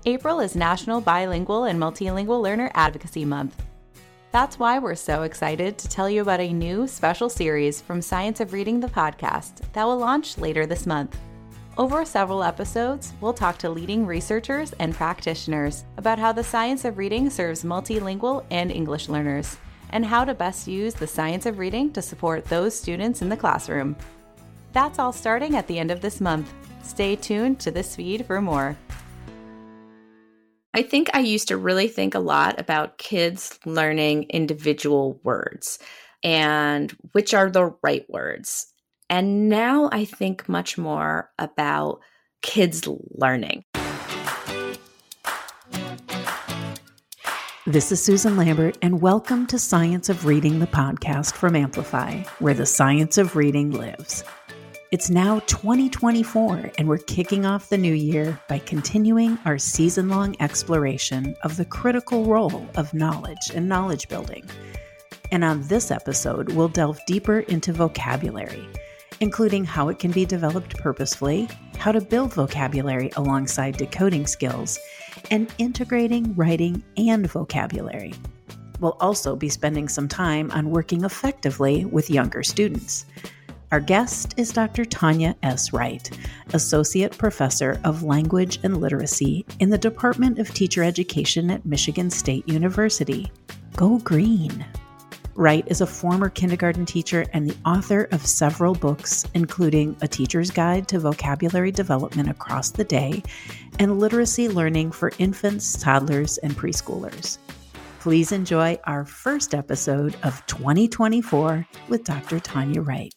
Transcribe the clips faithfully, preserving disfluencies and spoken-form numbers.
April is National Bilingual and Multilingual Learner Advocacy Month. That's why we're so excited to tell you about a new special series from Science of Reading, the podcast, that will launch later this month. Over several episodes, we'll talk to leading researchers and practitioners about how the science of reading serves multilingual and English learners, and how to best use the science of reading to support those students in the classroom. That's all starting at the end of this month. Stay tuned to this feed for more. I think I used to really think a lot about kids learning individual words and which are the right words. And now I think much more about kids learning. This is Susan Lambert, and welcome to Science of Reading, the podcast from Amplify, where the science of reading lives. It's now twenty twenty-four, and we're kicking off the new year by continuing our season-long exploration of the critical role of knowledge and knowledge building. And on this episode, we'll delve deeper into vocabulary, including how it can be developed purposefully, how to build vocabulary alongside decoding skills, and integrating writing and vocabulary. We'll also be spending some time on working effectively with younger students. Our guest is Doctor Tanya S. Wright, Associate Professor of Language and Literacy in the Department of Teacher Education at Michigan State University. Go Green! Wright is a former kindergarten teacher and the author of several books, including A Teacher's Guide to Vocabulary Development Across the Day and Literacy Learning for Infants, Toddlers, and Preschoolers. Please enjoy our first episode of twenty twenty-four with Doctor Tanya Wright.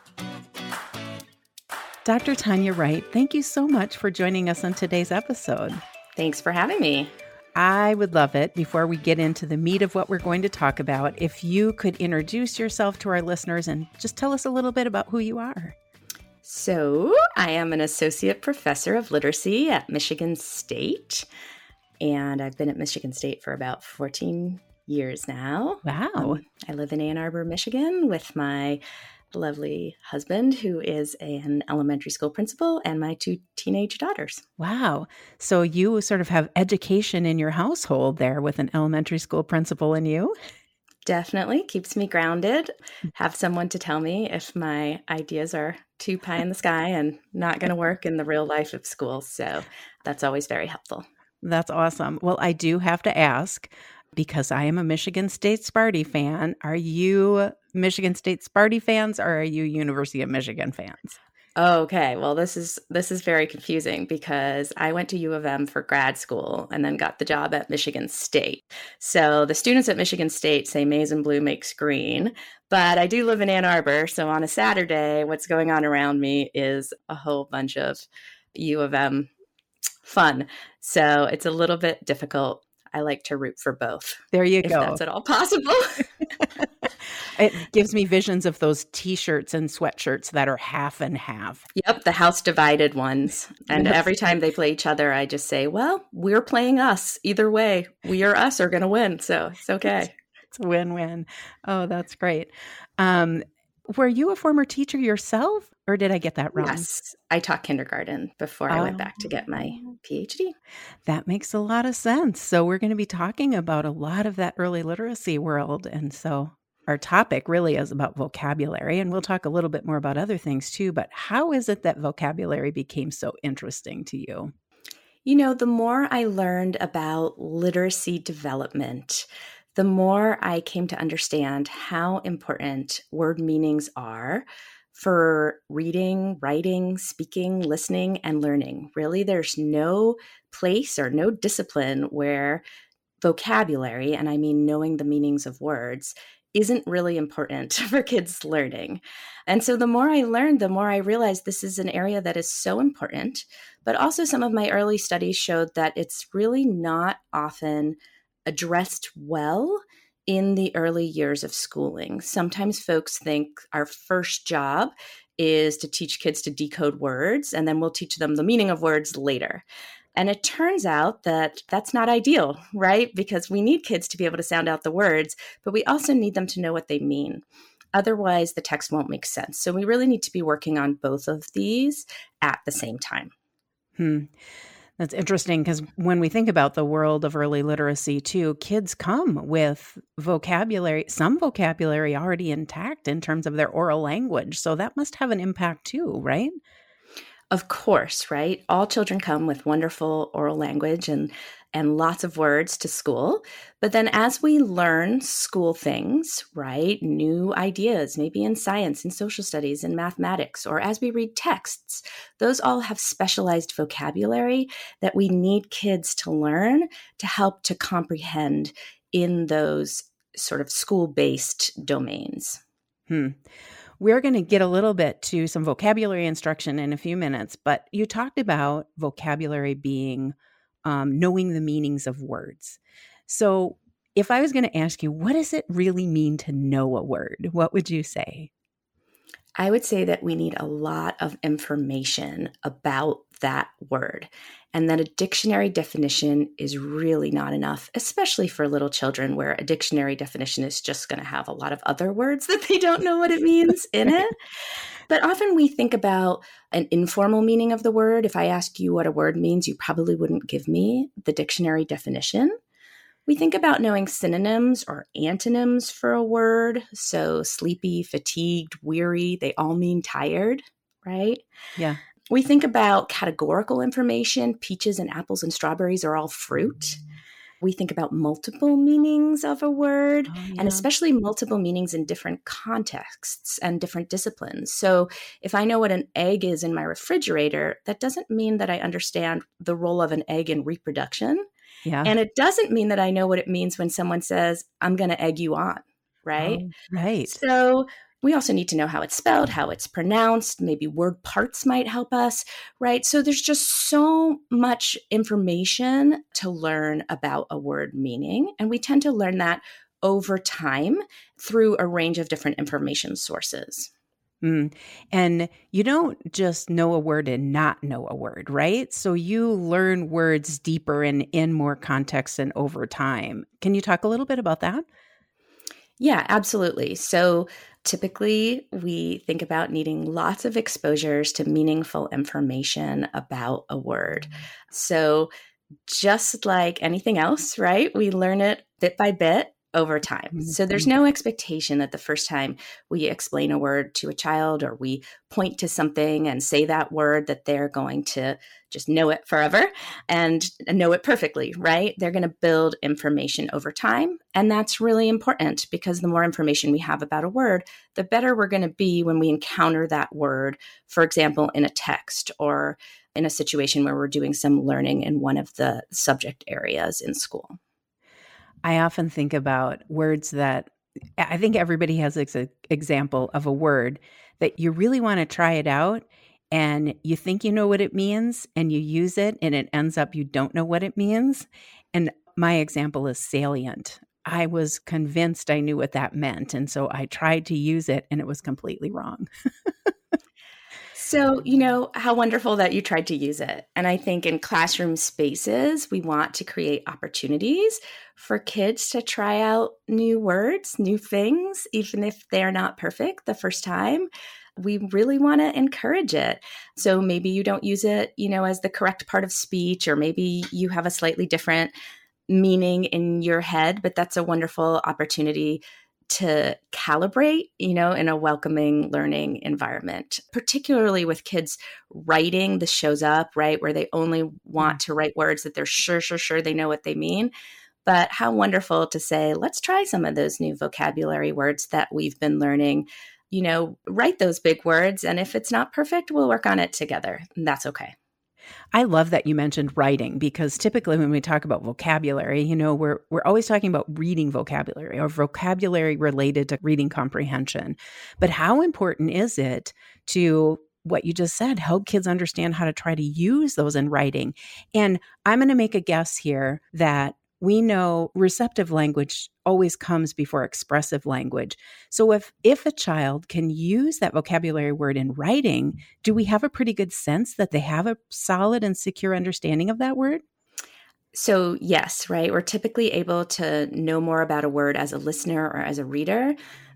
Doctor Tanya Wright, thank you so much for joining us on today's episode. Thanks for having me. I would love it, before we get into the meat of what we're going to talk about, if you could introduce yourself to our listeners and just tell us a little bit about who you are. So, I am an associate professor of literacy at Michigan State, and I've been at Michigan State for about fourteen years now. Wow. Um, I live in Ann Arbor, Michigan with my lovely husband, who is an elementary school principal, and my two teenage daughters. Wow. So you sort of have education in your household there with an elementary school principal and you? Definitely keeps me grounded. Have someone to tell me if my ideas are too pie in the sky and not going to work in the real life of school. So that's always very helpful. That's awesome. Well, I do have to ask, because I am a Michigan State Sparty fan, are you Michigan State Sparty fans or are you University of Michigan fans? Okay, well, this is this is very confusing because I went to U of M for grad school and then got the job at Michigan State. So the students at Michigan State say maize and blue makes green, but I do live in Ann Arbor. So on a Saturday, what's going on around me is a whole bunch of U of M fun. So it's a little bit difficult. I like to root for both. There you if go. If that's at all possible. It gives me visions of those T-shirts and sweatshirts that are half and half. Yep, the house divided ones. And Yes. Every time they play each other, I just say, well, we're playing us. Either way, we or us are going to win. So it's okay. It's a win-win. Oh, that's great. Um, were you a former teacher yourself, or did I get that wrong? Yes, I taught kindergarten before I Oh. went back to get my P H D. That makes a lot of sense. So we're going to be talking about a lot of that early literacy world. And so our topic really is about vocabulary, and we'll talk a little bit more about other things too. But how is it that vocabulary became so interesting to you? You know, the more I learned about literacy development, the more I came to understand how important word meanings are for reading, writing, speaking, listening, and learning. Really, there's no place or no discipline where vocabulary, and I mean knowing the meanings of words, isn't really important for kids learning. And so the more I learned, the more I realized this is an area that is so important. But also some of my early studies showed that it's really not often addressed well in the early years of schooling. Sometimes folks think our first job is to teach kids to decode words, and then we'll teach them the meaning of words later. And it turns out that that's not ideal, right? Because we need kids to be able to sound out the words, but we also need them to know what they mean. Otherwise, the text won't make sense. So we really need to be working on both of these at the same time. Hmm. That's interesting because when we think about the world of early literacy too, kids come with vocabulary, some vocabulary already intact in terms of their oral language. So that must have an impact too, right? Of course, right? All children come with wonderful oral language and and lots of words to school. But then as we learn school things, right, new ideas, maybe in science, in social studies, in mathematics, or as we read texts, those all have specialized vocabulary that we need kids to learn to help to comprehend in those sort of school-based domains. Hmm. We're going to get a little bit to some vocabulary instruction in a few minutes, but you talked about vocabulary being um, knowing the meanings of words. So if I was going to ask you, what does it really mean to know a word? What would you say? I would say that we need a lot of information about that word, and that a dictionary definition is really not enough, especially for little children where a dictionary definition is just going to have a lot of other words that they don't know what it means in it. But often we think about an informal meaning of the word. If I asked you what a word means, you probably wouldn't give me the dictionary definition. We think about knowing synonyms or antonyms for a word. So sleepy, fatigued, weary, they all mean tired, right? Yeah. We think about categorical information. Peaches and apples and strawberries are all fruit. We think about multiple meanings of a word, oh, yeah. and especially multiple meanings in different contexts and different disciplines. So if I know what an egg is in my refrigerator, that doesn't mean that I understand the role of an egg in reproduction. Yeah. And it doesn't mean that I know what it means when someone says, I'm going to egg you on, right? Oh, right. So we also need to know how it's spelled, how it's pronounced, maybe word parts might help us, right? So there's just so much information to learn about a word meaning. And we tend to learn that over time through a range of different information sources. Mm. And you don't just know a word and not know a word, right? So you learn words deeper and in more context and over time. Can you talk a little bit about that? Yeah, absolutely. So typically we think about needing lots of exposures to meaningful information about a word. So just like anything else, right? We learn it bit by bit over time. So there's no expectation that the first time we explain a word to a child or we point to something and say that word that they're going to just know it forever and know it perfectly, right? They're going to build information over time. And that's really important because the more information we have about a word, the better we're going to be when we encounter that word, for example, in a text or in a situation where we're doing some learning in one of the subject areas in school. I often think about words that I think everybody has an example of a word that you really want to try it out and you think you know what it means and you use it and it ends up you don't know what it means. And my example is salient. I was convinced I knew what that meant. And so I tried to use it and it was completely wrong. So, you know, how wonderful that you tried to use it. And I think in classroom spaces, we want to create opportunities for kids to try out new words, new things, even if they're not perfect the first time. We really want to encourage it. So maybe you don't use it, you know, as the correct part of speech, or maybe you have a slightly different meaning in your head, but that's a wonderful opportunity to calibrate, you know, in a welcoming learning environment, particularly with kids writing. This shows up, right, where they only want to write words that they're sure, sure, sure they know what they mean. But how wonderful to say, let's try some of those new vocabulary words that we've been learning, you know, write those big words. And if it's not perfect, we'll work on it together. And that's okay. I love that you mentioned writing because typically when we talk about vocabulary, you know, we're we're always talking about reading vocabulary or vocabulary related to reading comprehension. But how important is it to what you just said, help kids understand how to try to use those in writing? And I'm going to make a guess here that we know receptive language always comes before expressive language. So if if a child can use that vocabulary word in writing, do we have a pretty good sense that they have a solid and secure understanding of that word? So yes, right. We're typically able to know more about a word as a listener or as a reader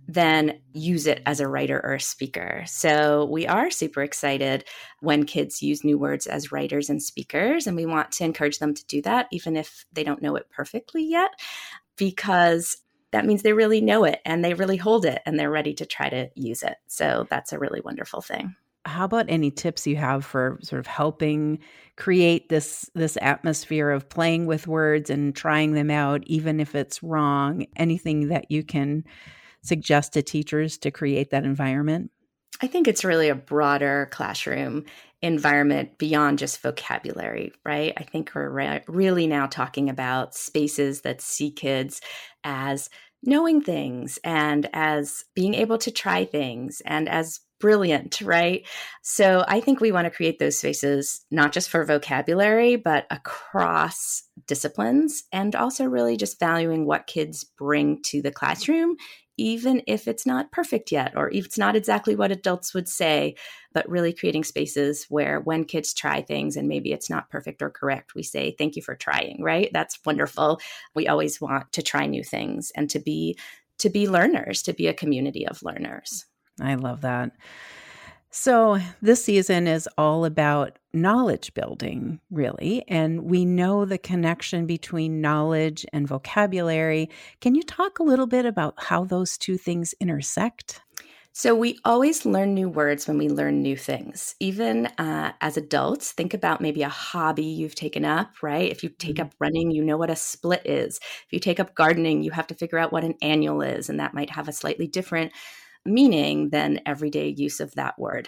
then use it as a writer or a speaker. So we are super excited when kids use new words as writers and speakers, and we want to encourage them to do that, even if they don't know it perfectly yet, because that means they really know it and they really hold it and they're ready to try to use it. So that's a really wonderful thing. How about any tips you have for sort of helping create this this atmosphere of playing with words and trying them out, even if it's wrong? Anything that you can suggest to teachers to create that environment? I think it's really a broader classroom environment beyond just vocabulary, right? I think we're re- really now talking about spaces that see kids as knowing things and as being able to try things and as brilliant, right? So I think we want to create those spaces, not just for vocabulary, but across disciplines, and also really just valuing what kids bring to the classroom, even if it's not perfect yet, or if it's not exactly what adults would say, but really creating spaces where when kids try things and maybe it's not perfect or correct, we say, thank you for trying, right? That's wonderful. We always want to try new things and to be, to be learners, to be a community of learners. I love that. So this season is all about knowledge building, really, and we know the connection between knowledge and vocabulary. Can you talk a little bit about how those two things intersect? So we always learn new words when we learn new things. Even uh, as adults, think about maybe a hobby you've taken up, right? If you take mm-hmm. up running, you know what a split is. If you take up gardening, you have to figure out what an annual is, and that might have a slightly different meaning than everyday use of that word.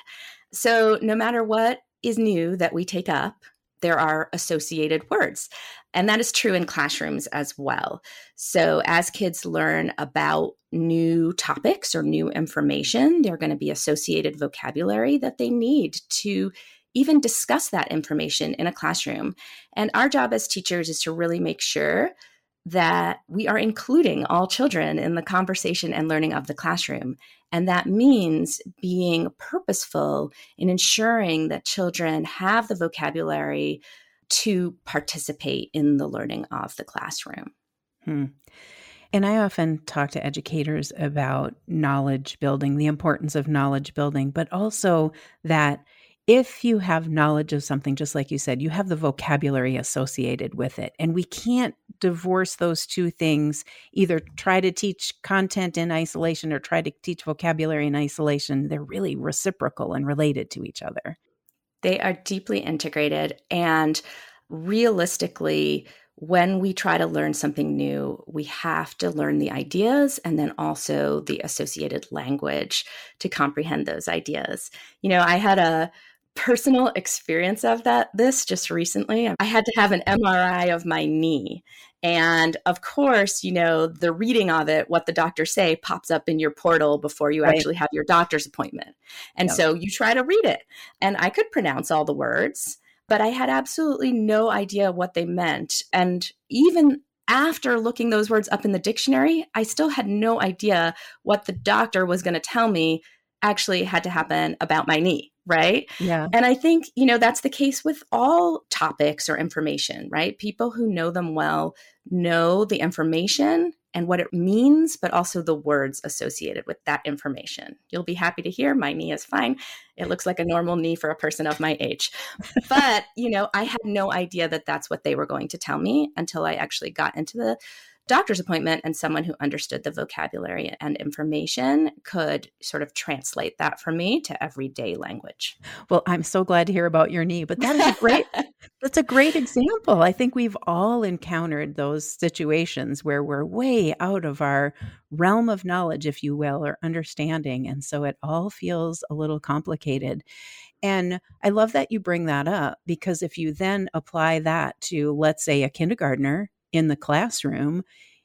So no matter what is new that we take up, there are associated words. And that is true in classrooms as well. So as kids learn about new topics or new information, there are going to be associated vocabulary that they need to even discuss that information in a classroom. And our job as teachers is to really make sure that we are including all children in the conversation and learning of the classroom. And that means being purposeful in ensuring that children have the vocabulary to participate in the learning of the classroom. Hmm. And I often talk to educators about knowledge building, the importance of knowledge building, but also that if you have knowledge of something, just like you said, you have the vocabulary associated with it. And we can't divorce those two things, either try to teach content in isolation or try to teach vocabulary in isolation. They're really reciprocal and related to each other. They are deeply integrated. And realistically, when we try to learn something new, we have to learn the ideas and then also the associated language to comprehend those ideas. You know, I had a personal experience of that this just recently. I had to have an M R I of my knee. And of course, you know, the reading of it, what the doctors say, pops up in your portal before you right. actually have your doctor's appointment. And yep. so you try to read it. And I could pronounce all the words, but I had absolutely no idea what they meant. And even after looking those words up in the dictionary, I still had no idea what the doctor was going to tell me actually had to happen about my knee, right? Yeah. And I think, you know, that's the case with all topics or information, right? People who know them well know the information and what it means, but also the words associated with that information. You'll be happy to hear my knee is fine. It looks like a normal knee for a person of my age. But, you know, I had no idea that that's what they were going to tell me until I actually got into the doctor's appointment and someone who understood the vocabulary and information could sort of translate that for me to everyday language. Well, I'm so glad to hear about your knee, but that is a great, that's a great example. I think we've all encountered those situations where we're way out of our realm of knowledge, if you will, or understanding. And so it all feels a little complicated. And I love that you bring that up, because if you then apply that to, let's say, a kindergartner in the classroom,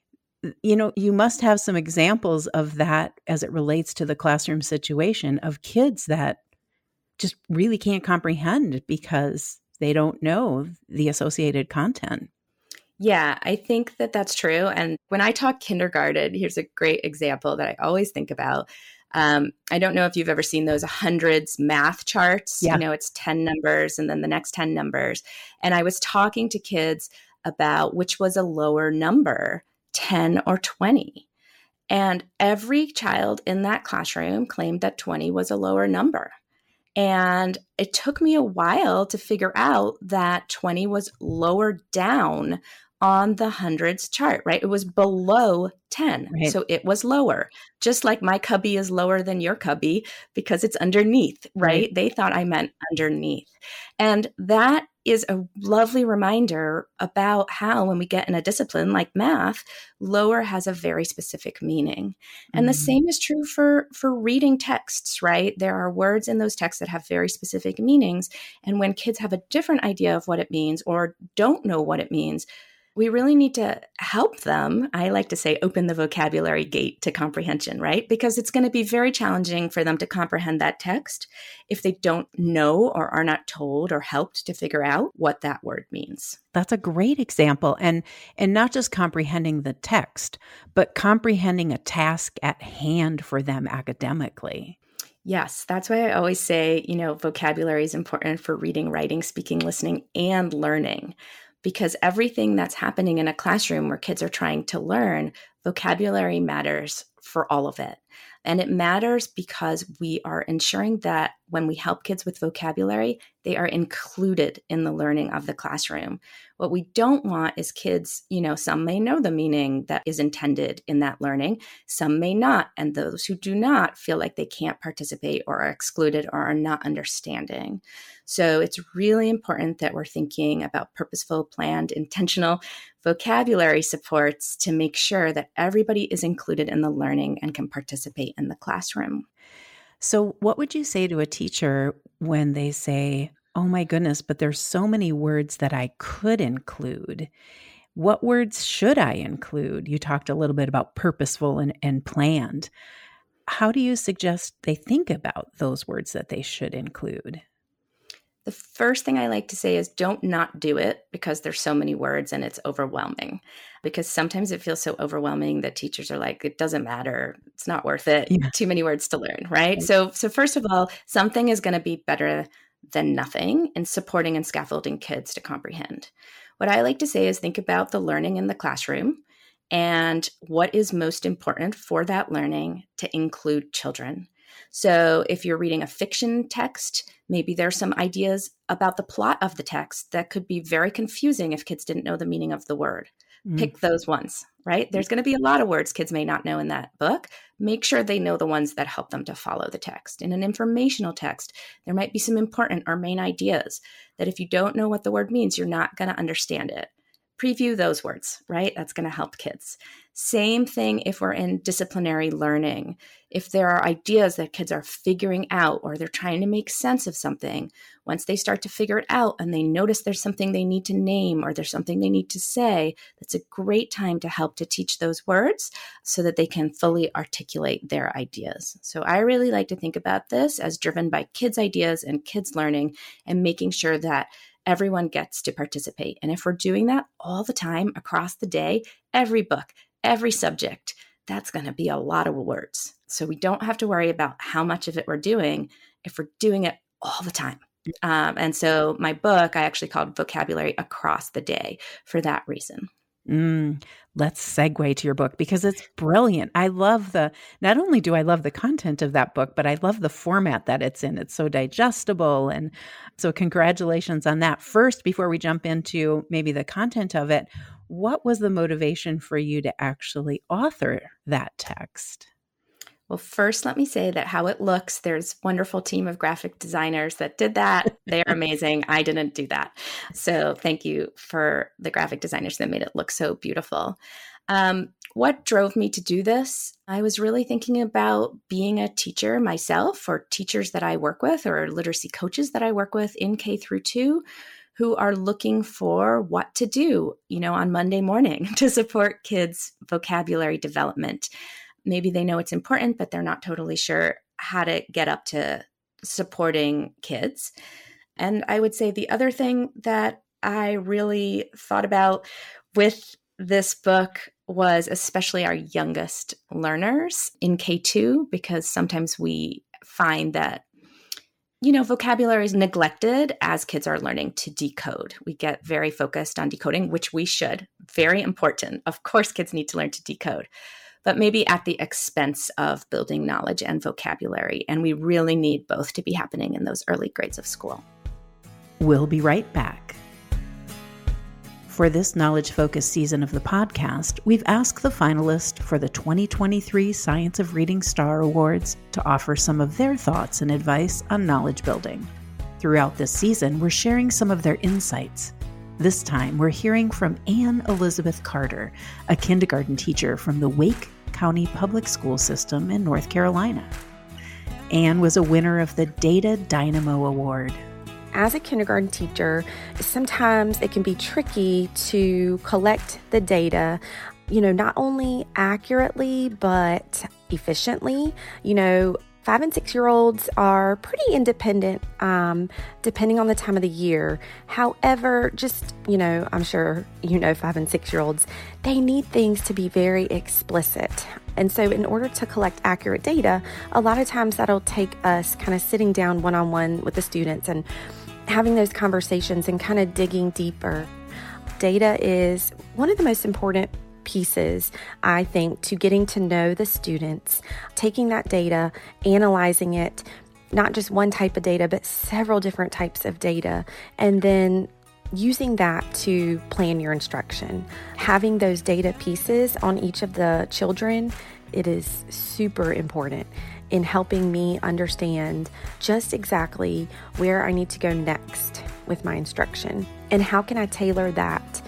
you know, you must have some examples of that as it relates to the classroom situation of kids that just really can't comprehend because they don't know the associated content. Yeah, I think that that's true. And when I talk kindergarten, here's a great example that I always think about. Um, I don't know if you've ever seen those hundreds math charts. Yeah. You know, it's ten numbers and then the next ten numbers. And I was talking to kids about which was a lower number, ten or twenty. And every child in that classroom claimed that twenty was a lower number. And it took me a while to figure out that twenty was lower down on the hundreds chart, right? It was below ten. Right. So it was lower, just like my cubby is lower than your cubby because it's underneath, right? right? They thought I meant underneath. And that is a lovely reminder about how when we get in a discipline like math, lower has a very specific meaning. And mm-hmm. the same is true for, for reading texts, right? There are words in those texts that have very specific meanings. And when kids have a different idea of what it means or don't know what it means, we really need to help them. I like to say open the vocabulary gate to comprehension, right? Because it's going to be very challenging for them to comprehend that text if they don't know or are not told or helped to figure out what that word means. That's a great example. And and not just comprehending the text, but comprehending a task at hand for them academically. Yes, that's why I always say, you know, vocabulary is important for reading, writing, speaking, listening, and learning. Because everything that's happening in a classroom where kids are trying to learn, vocabulary matters for all of it. And it matters because we are ensuring that when we help kids with vocabulary, they are included in the learning of the classroom. What we don't want is kids, you know, some may know the meaning that is intended in that learning, some may not. And those who do not feel like they can't participate or are excluded or are not understanding. So it's really important that we're thinking about purposeful, planned, intentional vocabulary supports to make sure that everybody is included in the learning and can participate in the classroom. So what would you say to a teacher when they say, oh my goodness, but there's so many words that I could include? What words should I include? You talked a little bit about purposeful and, and planned. How do you suggest they think about those words that they should include? The first thing I like to say is don't not do it because there's so many words and it's overwhelming. Because sometimes it feels so overwhelming that teachers are like, it doesn't matter. It's not worth it. Yeah. Too many words to learn, right? right? So, so first of all, something is going to be better than nothing in supporting and scaffolding kids to comprehend. What I like to say is think about the learning in the classroom and what is most important for that learning to include children. So if you're reading a fiction text, maybe there's some ideas about the plot of the text that could be very confusing if kids didn't know the meaning of the word. Mm. Pick those ones, right? There's going to be a lot of words kids may not know in that book. Make sure they know the ones that help them to follow the text. In an informational text, there might be some important or main ideas that if you don't know what the word means, you're not going to understand it. Preview those words, right? That's going to help kids. Same thing if we're in disciplinary learning. If there are ideas that kids are figuring out or they're trying to make sense of something, once they start to figure it out and they notice there's something they need to name or there's something they need to say, that's a great time to help to teach those words so that they can fully articulate their ideas. So I really like to think about this as driven by kids' ideas and kids' learning and making sure that everyone gets to participate. And if we're doing that all the time across the day, every book, every subject, that's going to be a lot of words. So we don't have to worry about how much of it we're doing if we're doing it all the time. Um, and so my book, I actually called Vocabulary Across the Day for that reason. Mm, let's segue to your book because it's brilliant. I love the, not only do I love the content of that book, but I love the format that it's in. It's so digestible. And so congratulations on that. First, before we jump into maybe the content of it, what was the motivation for you to actually author that text? Well, first, let me say that how it looks, there's a wonderful team of graphic designers that did that. They're amazing. I didn't do that. So thank you for the graphic designers that made it look so beautiful. Um, what drove me to do this? I was really thinking about being a teacher myself or teachers that I work with or literacy coaches that I work with in K through two who are looking for what to do, you know, on Monday morning to support kids' vocabulary development. Maybe they know it's important, but they're not totally sure how to get up to supporting kids. And I would say the other thing that I really thought about with this book was especially our youngest learners in K two, because sometimes we find that, you know, vocabulary is neglected as kids are learning to decode. We get very focused on decoding, which we should. Very important. Of course, kids need to learn to decode. but maybe at the expense of building knowledge and vocabulary. And we really need both to be happening in those early grades of school. We'll be right back. For this knowledge-focused season of the podcast, we've asked the finalists for the twenty twenty-three Science of Reading Star Awards to offer some of their thoughts and advice on knowledge building. Throughout this season, we're sharing some of their insights. This time, we're hearing from Anne Elizabeth Carter, a kindergarten teacher from the Wake County Public School System in North Carolina. Anne was a winner of the Data Dynamo Award. As a kindergarten teacher, sometimes it can be tricky to collect the data, you know, not only accurately, but efficiently. You know, five and six-year-olds are pretty independent, um, depending on the time of the year. However, just, you know, I'm sure you know five and six-year-olds, they need things to be very explicit. And so in order to collect accurate data, a lot of times that'll take us kind of sitting down one-on-one with the students and having those conversations and kind of digging deeper. Data is one of the most important pieces, I think, to getting to know the students, taking that data, analyzing it, not just one type of data, but several different types of data, and then using that to plan your instruction. Having those data pieces on each of the children, it is super important in helping me understand just exactly where I need to go next with my instruction and how can I tailor that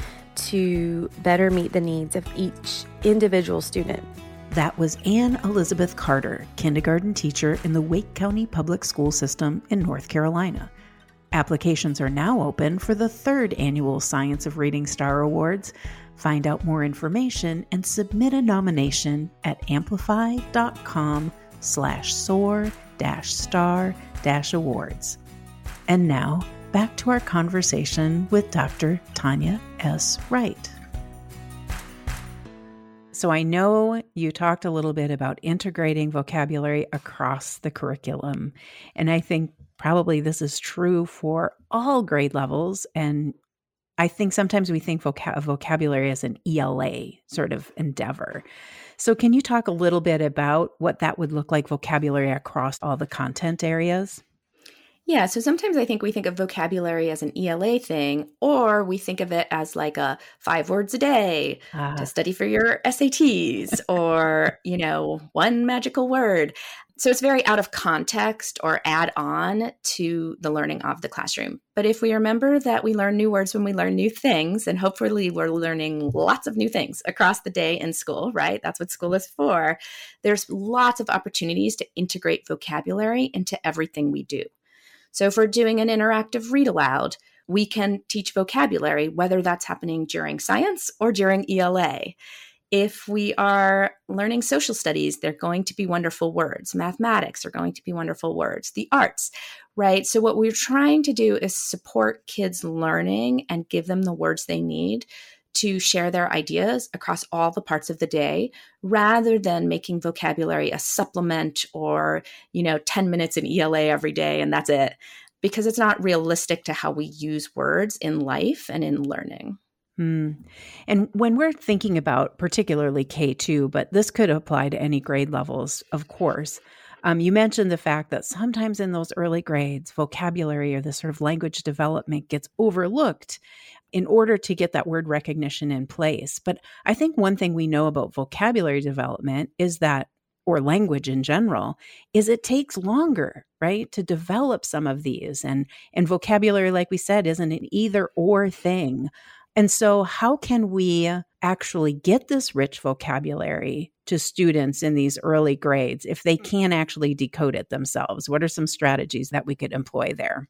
to better meet the needs of each individual student. That was Anne Elizabeth Carter, kindergarten teacher in the Wake County Public School System in North Carolina. Applications are now open for the third annual Science of Reading Star Awards. Find out more information and submit a nomination at amplify.com slash soar dash star dash awards. And now, back to our conversation with Doctor Tanya S. Wright. So I know you talked a little bit about integrating vocabulary across the curriculum, and I think probably this is true for all grade levels. And I think sometimes we think vocab- vocabulary as an E L A sort of endeavor. So can you talk a little bit about what that would look like, vocabulary across all the content areas? Yeah, so sometimes I think we think of vocabulary as an E L A thing, or we think of it as like a five words a day Ah. to study for your S A Ts, or, you know, one magical word. So it's very out of context or add on to the learning of the classroom. But if we remember that we learn new words when we learn new things, and hopefully we're learning lots of new things across the day in school, right? That's what school is for. There's lots of opportunities to integrate vocabulary into everything we do. So if we're doing an interactive read aloud, we can teach vocabulary, whether that's happening during science or during E L A. If we are learning social studies, they're going to be wonderful words. Mathematics are going to be wonderful words. The arts, right? So what we're trying to do is support kids' learning and give them the words they need to share their ideas across all the parts of the day, rather than making vocabulary a supplement or, you know, ten minutes in E L A every day and that's it, because it's not realistic to how we use words in life and in learning. Hmm. And when we're thinking about particularly K two, but this could apply to any grade levels, of course, um, you mentioned the fact that sometimes in those early grades, vocabulary or this sort of language development gets overlooked in order to get that word recognition in place. But I think one thing we know about vocabulary development is that, or language in general, is it takes longer, right, to develop some of these. And, and vocabulary, like we said, isn't an either or thing. And so how can we actually get this rich vocabulary to students in these early grades if they can't actually decode it themselves? What are some strategies that we could employ there?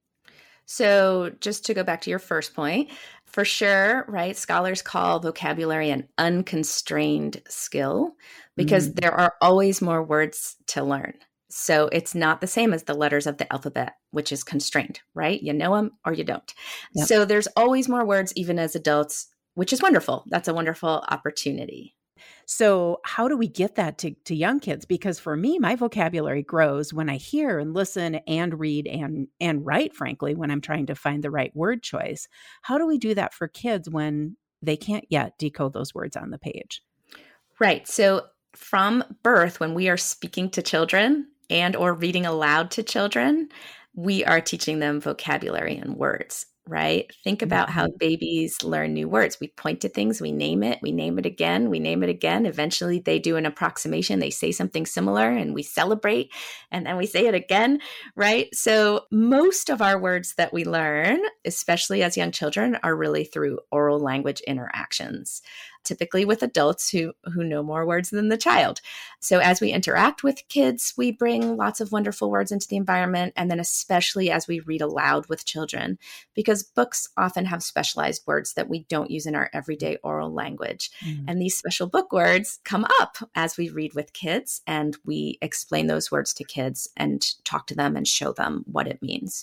So just to go back to your first point, for sure, right, scholars call vocabulary an unconstrained skill because mm. there are always more words to learn. So it's not the same as the letters of the alphabet, which is constrained, right? You know them or you don't. Yep. So there's always more words, even as adults, which is wonderful. That's a wonderful opportunity. So how do we get that to, to young kids? Because for me, my vocabulary grows when I hear and listen and read and, and write, frankly, when I'm trying to find the right word choice. How do we do that for kids when they can't yet decode those words on the page? Right. So from birth, when we are speaking to children and or reading aloud to children, we are teaching them vocabulary and words, right? Think about how babies learn new words. We point to things, we name it, we name it again, we name it again. Eventually they do an approximation, they say something similar and we celebrate, and then we say it again, right? So most of our words that we learn, especially as young children, are really through oral language interactions, typically with adults who, who know more words than the child. So as we interact with kids, we bring lots of wonderful words into the environment, and then especially as we read aloud with children, because books often have specialized words that we don't use in our everyday oral language. Mm. And these special book words come up as we read with kids, and we explain those words to kids and talk to them and show them what it means.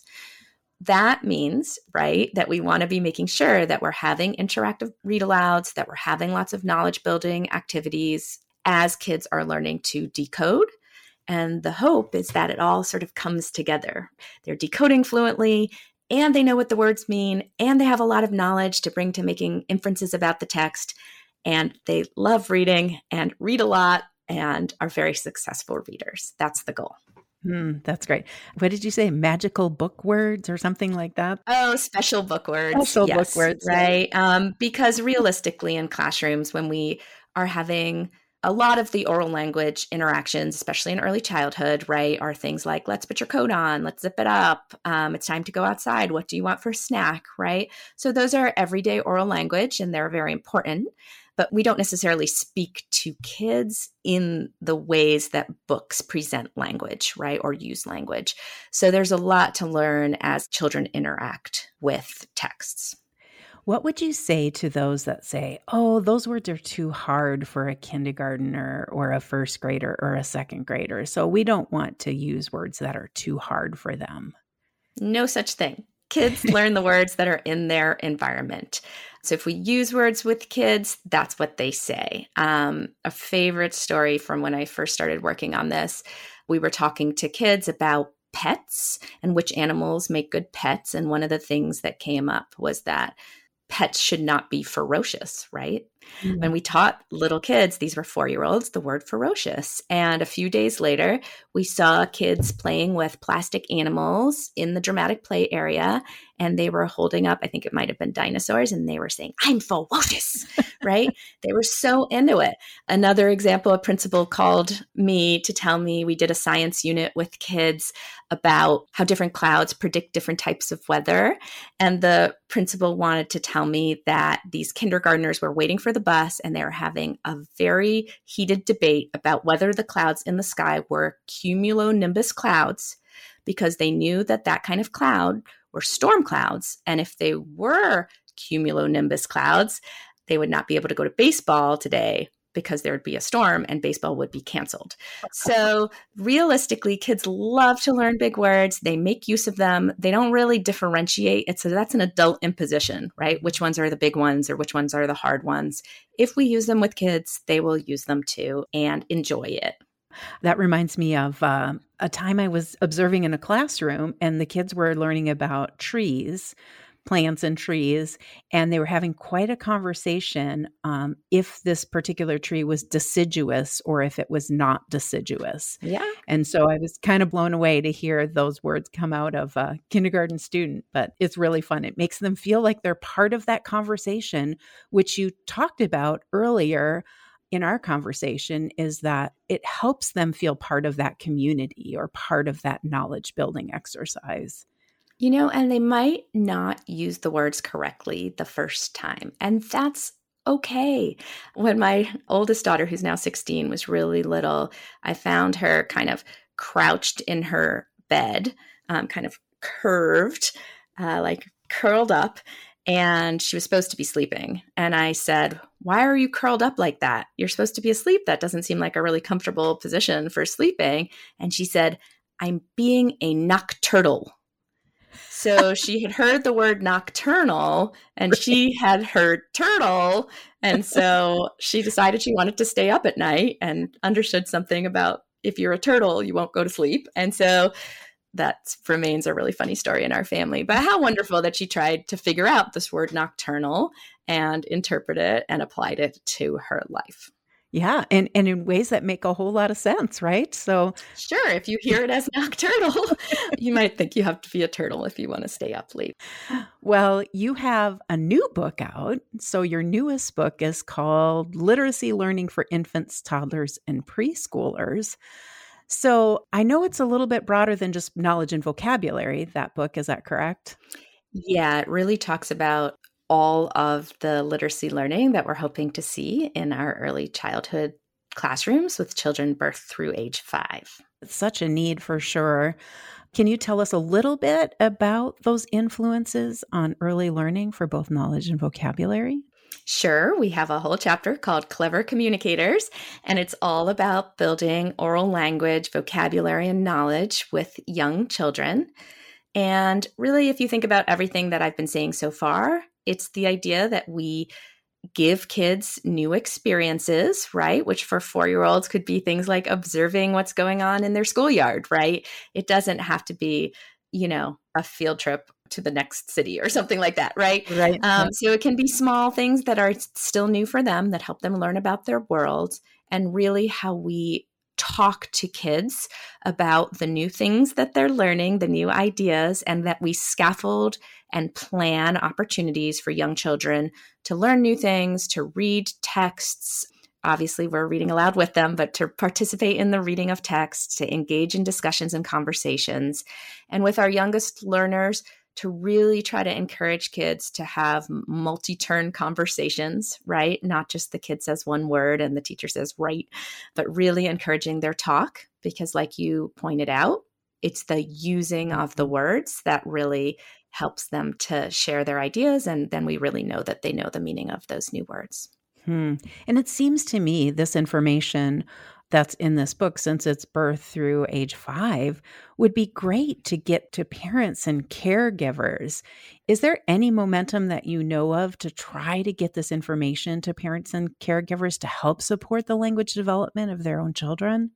That means, right, that we want to be making sure that we're having interactive read alouds, that we're having lots of knowledge building activities as kids are learning to decode. And the hope is that it all sort of comes together. They're decoding fluently, and they know what the words mean, and they have a lot of knowledge to bring to making inferences about the text, and they love reading and read a lot and are very successful readers. That's the goal. Mm, that's great. What did you say? Magical book words or something like that? Oh, special book words. Special yes, book words. Right. Um, because realistically in classrooms, when we are having a lot of the oral language interactions, especially in early childhood, right, are things like, let's put your coat on, let's zip it up. Um, it's time to go outside. What do you want for a snack, right? So those are everyday oral language, and they're very important. But we don't necessarily speak to kids in the ways that books present language, right, or use language. So there's a lot to learn as children interact with texts. What would you say to those that say, oh, those words are too hard for a kindergartner or a first grader or a second grader, so we don't want to use words that are too hard for them? No such thing. Kids learn the words that are in their environment. So if we use words with kids, that's what they say. Um, a favorite story from when I first started working on this, we were talking to kids about pets and which animals make good pets. And one of the things that came up was that pets should not be ferocious, right? Mm-hmm. When we taught little kids, these were four-year-olds, the word ferocious. And a few days later, we saw kids playing with plastic animals in the dramatic play area. And they were holding up, I think it might have been dinosaurs, and they were saying, I'm ferocious, right? They were so into it. Another example, a principal called me to tell me we did a science unit with kids about how different clouds predict different types of weather. And the principal wanted to tell me that these kindergartners were waiting for the bus, and they were having a very heated debate about whether the clouds in the sky were cumulonimbus clouds, because they knew that that kind of cloud were storm clouds. And if they were cumulonimbus clouds, they would not be able to go to baseball today because there would be a storm and baseball would be canceled. So realistically, kids love to learn big words. They make use of them. They don't really differentiate. It's so that's an adult imposition, right? Which ones are the big ones or which ones are the hard ones? If we use them with kids, they will use them too and enjoy it. That reminds me of uh, a time I was observing in a classroom, and the kids were learning about trees, plants and trees, and they were having quite a conversation um, if this particular tree was deciduous or if it was not deciduous. Yeah. And so I was kind of blown away to hear those words come out of a kindergarten student, but it's really fun. It makes them feel like they're part of that conversation, which you talked about earlier in our conversation, is that it helps them feel part of that community or part of that knowledge building exercise. You know, and they might not use the words correctly the first time, and that's okay. When my oldest daughter, who's now sixteen, was really little, I found her kind of crouched in her bed, um, kind of curved, uh, like curled up, and she was supposed to be sleeping. And I said, why are you curled up like that? You're supposed to be asleep. That doesn't seem like a really comfortable position for sleeping. And she said, I'm being a nocturtle. So she had heard the word nocturnal, and she had heard turtle. And so she decided she wanted to stay up at night and understood something about if you're a turtle, you won't go to sleep. And so that remains a really funny story in our family. But how wonderful that she tried to figure out this word nocturnal and interpret it and applied it to her life. Yeah, and, and in ways that make a whole lot of sense, right? So sure, if you hear it as nocturnal, you might think you have to be a turtle if you want to stay up late. Well, you have a new book out. So your newest book is called Literacy Learning for Infants, Toddlers, and Preschoolers. So I know it's a little bit broader than just knowledge and vocabulary, that book. Is that correct? Yeah, it really talks about all of the literacy learning that we're hoping to see in our early childhood classrooms with children birth through age five. It's such a need for sure. Can you tell us a little bit about those influences on early learning for both knowledge and vocabulary? Sure. We have a whole chapter called Clever Communicators, and it's all about building oral language, vocabulary, and knowledge with young children. And really, if you think about everything that I've been saying so far, it's the idea that we give kids new experiences, right? Which for four-year-olds could be things like observing what's going on in their schoolyard, right? It doesn't have to be, you know, a field trip to the next city or something like that, right? Right. Um, so it can be small things that are still new for them that help them learn about their world, and really how we talk to kids about the new things that they're learning, the new ideas, and that we scaffold and plan opportunities for young children to learn new things, to read texts. Obviously, we're reading aloud with them, but to participate in the reading of text, to engage in discussions and conversations. And with our youngest learners, to really try to encourage kids to have multi-turn conversations, right? Not just the kid says one word and the teacher says right, but really encouraging their talk, because like you pointed out, it's the using of the words that really helps them to share their ideas. And then we really know that they know the meaning of those new words. Hmm. And it seems to me this information that's in this book, since it's birth through age five, would be great to get to parents and caregivers. Is there any momentum that you know of to try to get this information to parents and caregivers to help support the language development of their own children?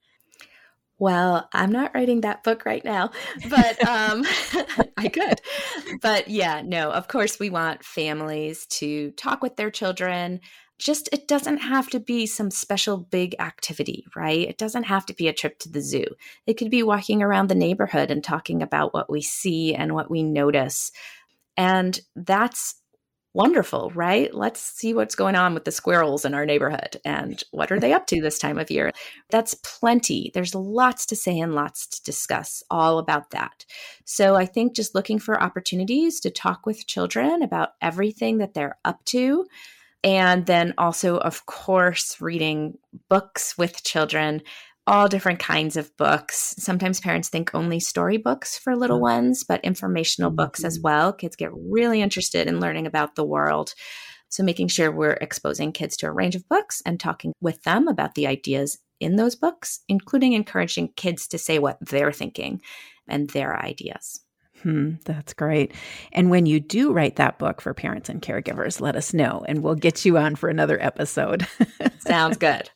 Well, I'm not writing that book right now, but um, I could. But yeah, no, of course, we want families to talk with their children. Just, it doesn't have to be some special big activity, right? It doesn't have to be a trip to the zoo. It could be walking around the neighborhood and talking about what we see and what we notice. And that's wonderful, right? Let's see what's going on with the squirrels in our neighborhood and what are they up to this time of year? That's plenty. There's lots to say and lots to discuss all about that. So I think just looking for opportunities to talk with children about everything that they're up to. And then also, of course, reading books with children, all different kinds of books. Sometimes parents think only storybooks for little ones, but informational books as well. Kids get really interested in learning about the world. So making sure we're exposing kids to a range of books and talking with them about the ideas in those books, including encouraging kids to say what they're thinking and their ideas. Hmm, that's great. And when you do write that book for parents and caregivers, let us know and we'll get you on for another episode. Sounds good.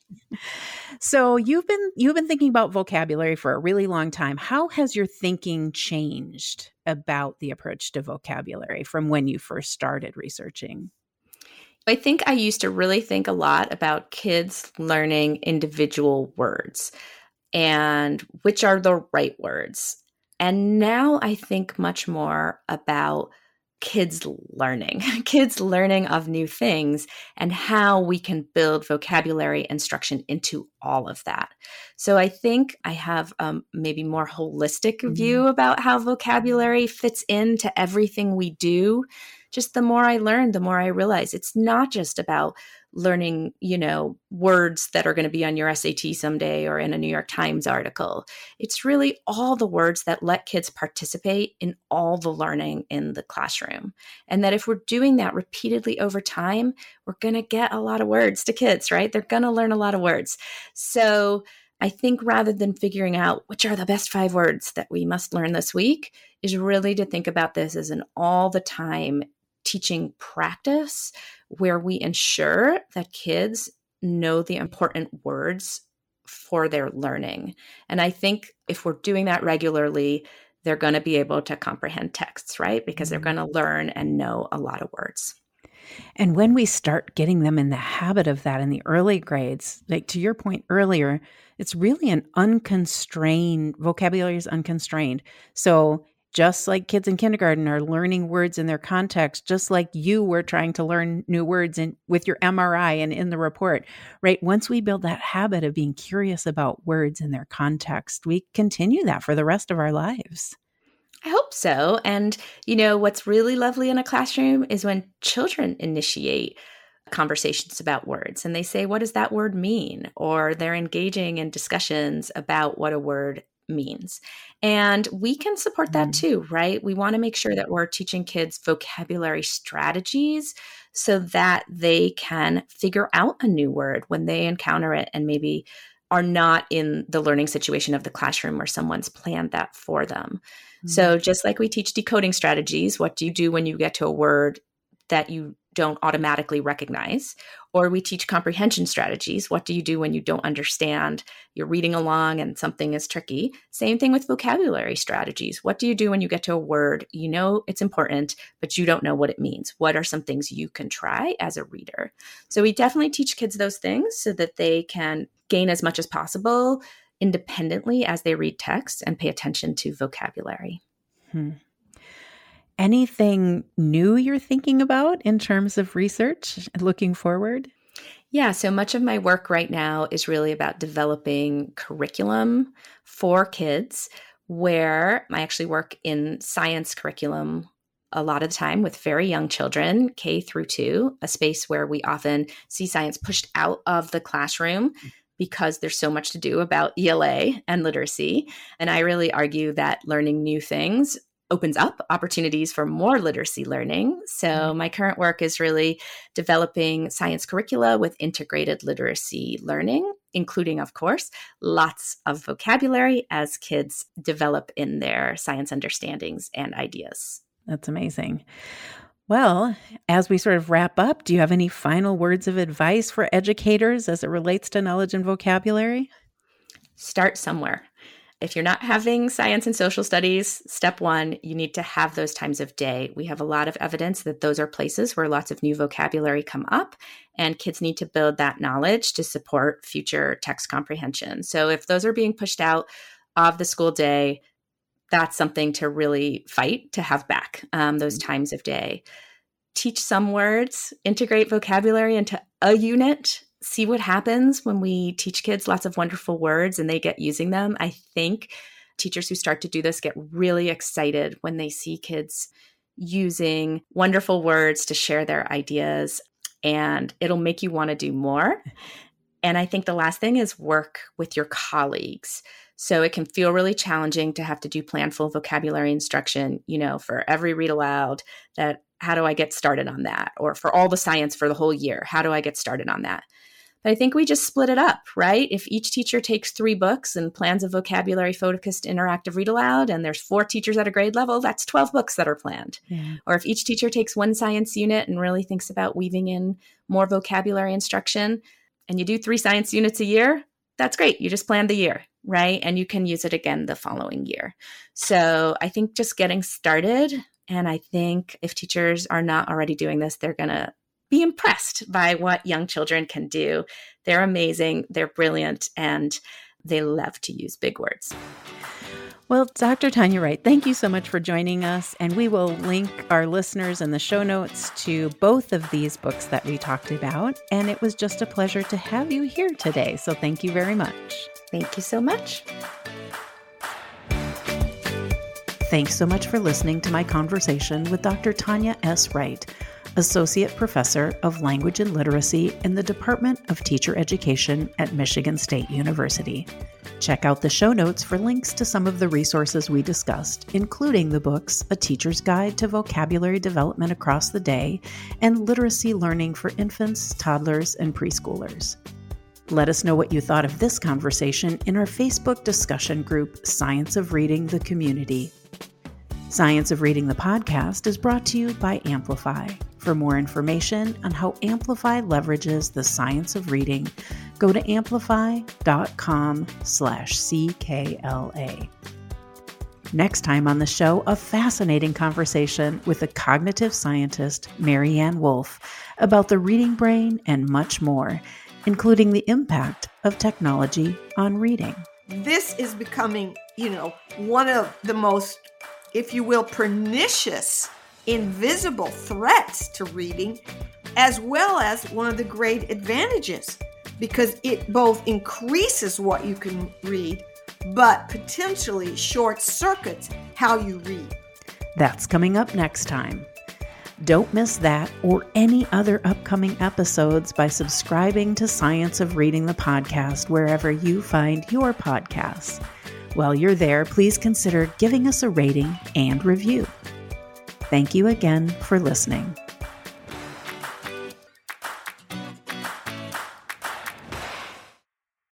So you've been you've been thinking about vocabulary for a really long time. How has your thinking changed about the approach to vocabulary from when you first started researching? I think I used to really think a lot about kids learning individual words and which are the right words. And now I think much more about kids learning, kids learning of new things and how we can build vocabulary instruction into all of that. So I think I have a maybe more holistic mm-hmm. view about how vocabulary fits into everything we do. Just the more I learn, the more I realize it's not just about learning, you know, words that are going to be on your S A T someday or in a New York Times article. It's really all the words that let kids participate in all the learning in the classroom. And that if we're doing that repeatedly over time, we're going to get a lot of words to kids, right? They're going to learn a lot of words. So I think rather than figuring out which are the best five words that we must learn this week, is really to think about this as an all the time teaching practice where we ensure that kids know the important words for their learning. And I think if we're doing that regularly, they're going to be able to comprehend texts, right? Because they're going to learn and know a lot of words. And when we start getting them in the habit of that in the early grades, like to your point earlier, it's really an unconstrained, vocabulary is unconstrained. So just like kids in kindergarten are learning words in their context, just like you were trying to learn new words in, with your M R I and in the report, right? Once we build that habit of being curious about words in their context, we continue that for the rest of our lives. I hope so. And, you know, what's really lovely in a classroom is when children initiate conversations about words and they say, what does that word mean? Or they're engaging in discussions about what a word means. And we can support that too, right? We want to make sure that we're teaching kids vocabulary strategies so that they can figure out a new word when they encounter it and maybe are not in the learning situation of the classroom where someone's planned that for them. Mm-hmm. So just like we teach decoding strategies, what do you do when you get to a word that you don't automatically recognize? Or we teach comprehension strategies. What do you do when you don't understand? You're reading along and something is tricky. Same thing with vocabulary strategies. What do you do when you get to a word? You know it's important, but you don't know what it means. What are some things you can try as a reader? So we definitely teach kids those things so that they can gain as much as possible independently as they read text and pay attention to vocabulary. Hmm. Anything new you're thinking about in terms of research looking forward? Yeah, so much of my work right now is really about developing curriculum for kids where I actually work in science curriculum a lot of the time with very young children, K through two, a space where we often see science pushed out of the classroom because there's so much to do about E L A and literacy. And I really argue that learning new things opens up opportunities for more literacy learning. So my current work is really developing science curricula with integrated literacy learning, including, of course, lots of vocabulary as kids develop in their science understandings and ideas. That's amazing. Well, as we sort of wrap up, do you have any final words of advice for educators as it relates to knowledge and vocabulary? Start somewhere. If you're not having science and social studies, step one, you need to have those times of day. We have a lot of evidence that those are places where lots of new vocabulary come up, and kids need to build that knowledge to support future text comprehension. So if those are being pushed out of the school day, that's something to really fight to have back, um, those times of day. Teach some words, integrate vocabulary into a unit. See what happens when we teach kids lots of wonderful words and they get using them. I think teachers who start to do this get really excited when they see kids using wonderful words to share their ideas, and it'll make you want to do more. And I think the last thing is work with your colleagues. So it can feel really challenging to have to do planful vocabulary instruction, you know, for every read aloud, that how do I get started on that? Or for all the science for the whole year, how do I get started on that? But I think we just split it up, right? If each teacher takes three books and plans a vocabulary-focused interactive read aloud, and there's four teachers at a grade level, that's twelve books that are planned. Yeah. Or if each teacher takes one science unit and really thinks about weaving in more vocabulary instruction, and you do three science units a year, that's great. You just planned the year, right? And you can use it again the following year. So I think just getting started, and I think if teachers are not already doing this, they're going to be impressed by what young children can do. They're amazing, they're brilliant, and they love to use big words. Well, Doctor Tanya Wright, thank you so much for joining us. And we will link our listeners in the show notes to both of these books that we talked about. And it was just a pleasure to have you here today. So thank you very much. Thank you so much. Thanks so much for listening to my conversation with Doctor Tanya S. Wright, Associate Professor of Language and Literacy in the Department of Teacher Education at Michigan State University. Check out the show notes for links to some of the resources we discussed, including the books A Teacher's Guide to Vocabulary Development Across the Day and Literacy Learning for Infants, Toddlers, and Preschoolers. Let us know what you thought of this conversation in our Facebook discussion group, Science of Reading the Community. Science of Reading the podcast is brought to you by Amplify. For more information on how Amplify leverages the science of reading, go to amplify dot com slash C K L A. Next time on the show, a fascinating conversation with the cognitive scientist Marianne Wolf about the reading brain and much more, including the impact of technology on reading. This is becoming, you know, one of the most, if you will, pernicious, invisible threats to reading, as well as one of the great advantages, because it both increases what you can read, but potentially short circuits how you read. That's coming up next time. Don't miss that or any other upcoming episodes by subscribing to Science of Reading the podcast wherever you find your podcasts. While you're there, please consider giving us a rating and review. Thank you again for listening.